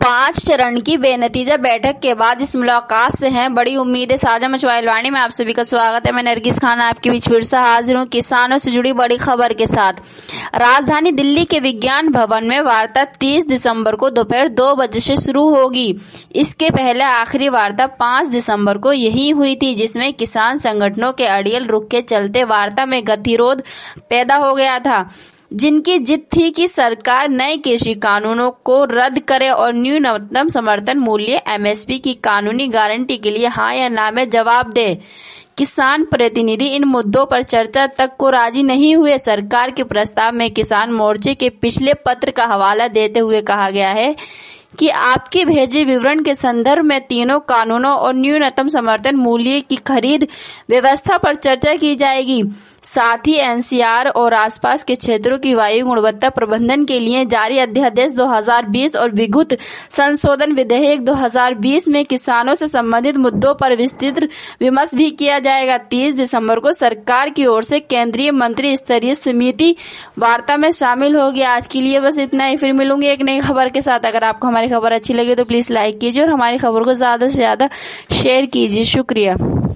5 चरण की बेनतीजा बैठक के बाद इस मुलाकात से हैं बड़ी उम्मीदें। साझा मचवाइल वाणी में आप सभी का स्वागत है। मैं नरगिस खान आपके बीच फिर से हाजिर हूं किसानों से जुड़ी बड़ी खबर के साथ। राजधानी दिल्ली के विज्ञान भवन में वार्ता 30 दिसंबर को दोपहर 2 बजे से शुरू होगी। इसके पहले आखिरी वार्ता 5 दिसंबर को यही हुई थी, जिसमें किसान संगठनों के अड़ियल रुख के चलते वार्ता में गतिरोध पैदा हो गया था, जिनकी जिद थी कि सरकार नए कृषि कानूनों को रद्द करे और न्यूनतम समर्थन मूल्य एमएसपी की कानूनी गारंटी के लिए हाँ या ना में जवाब दे। किसान प्रतिनिधि इन मुद्दों पर चर्चा तक को राजी नहीं हुए। सरकार के प्रस्ताव में किसान मोर्चे के पिछले पत्र का हवाला देते हुए कहा गया है कि आपके भेजे विवरण के संदर्भ में तीनों कानूनों और न्यूनतम समर्थन मूल्य की खरीद व्यवस्था पर चर्चा की जाएगी। साथ ही एनसीआर और आसपास के क्षेत्रों की वायु गुणवत्ता प्रबंधन के लिए जारी अध्यादेश 2020 और विद्युत संशोधन विधेयक 2020 में किसानों से संबंधित मुद्दों पर विस्तृत विमर्श भी किया जाएगा। 30 दिसंबर को सरकार की ओर से केंद्रीय मंत्री स्तरीय समिति वार्ता में शामिल होगी। आज के लिए बस इतना ही, फिर मिलूंगी एक नई खबर के साथ। अगर आपको हमारी खबर अच्छी लगी तो प्लीज लाइक कीजिए और हमारी खबर को ज्यादा से ज्यादा शेयर कीजिए। शुक्रिया।